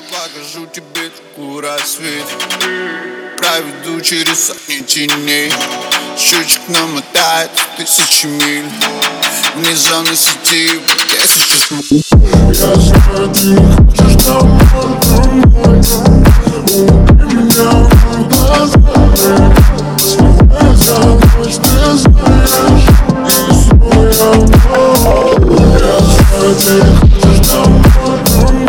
покажу тебе такой рассвет. Проведу через сотни теней. Счетчик намотает тысячи миль. Внезапно сети, я сейчас могу. Я знаю, ты не хочешь домой. Улыбни меня в глаза. Сливая за ночь, ты знаешь. И снова я вновь. Я знаю, ты не хочешь домой.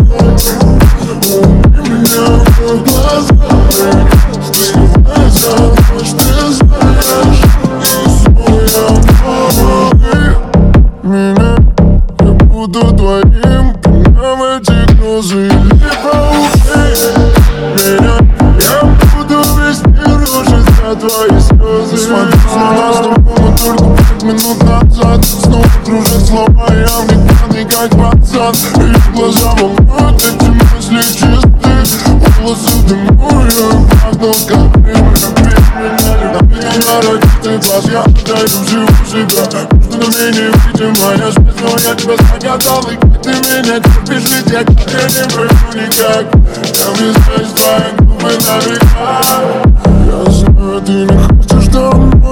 Улыбни меня в глаза. Сливая за ночь, ты знаешь. И снова я вновь. Меня я буду твоим конем эти грозы или пауки. Меня я буду весь мир рушить за твои слезы. Смотрю на нас, но только 5 минут назад. Снова кружат слова, я в них пьяный как пацан. И глаза волнуют, эти мысли чисты. Волосы в дыму, я пахну как дым. На родителей глаз я отдаю всего себя. Между нами невидимая связь, но я тебя загадал. И как ты меня терпишь, ведь я тебя не пойму никак. Я везде твои губы на века. Я знаю, ты не хочешь домой.